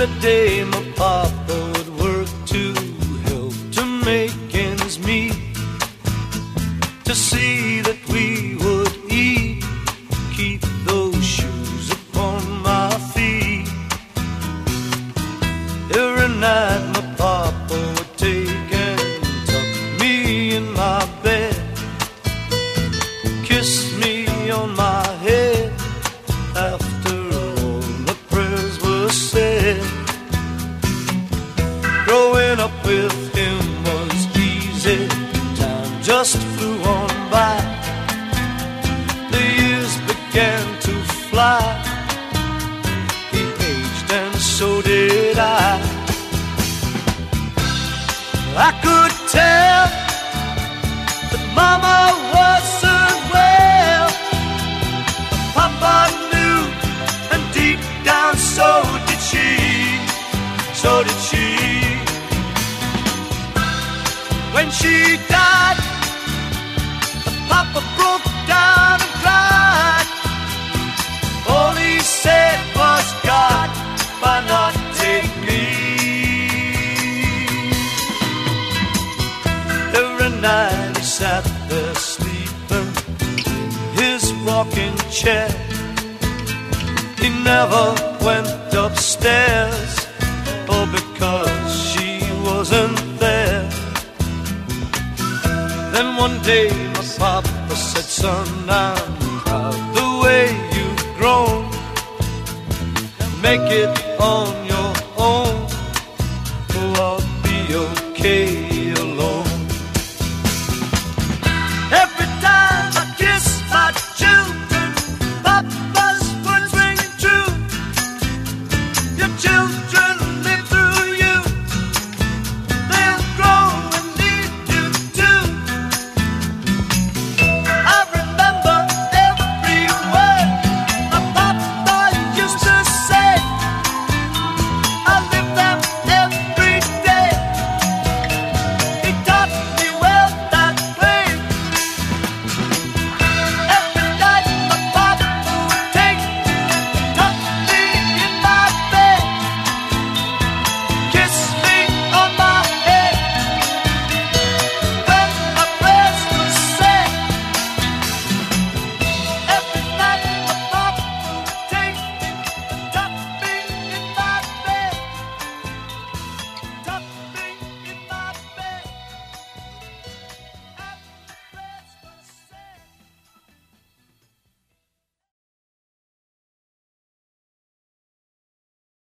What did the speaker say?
Every day my papa would work to help to make ends meet, to see that we would eat, keep those shoes upon my feet. Every night my papa would take and tuck me in my bed, kiss me on my head after all the prayers were said. Growing up with him was easy, time just flew on by. The years began to fly, he aged and so did I. I could tell that Mama wasn't well, but Papa knew, and deep down so did she, so did she. When she died, Papa broke down and cried. All he said was, God, why not take me? Every night he sat there sleeping in his rocking chair. He never went upstairs, oh, because she wasn't there. Then one day my papa said, son, I'm proud the way you've grown. Make it on your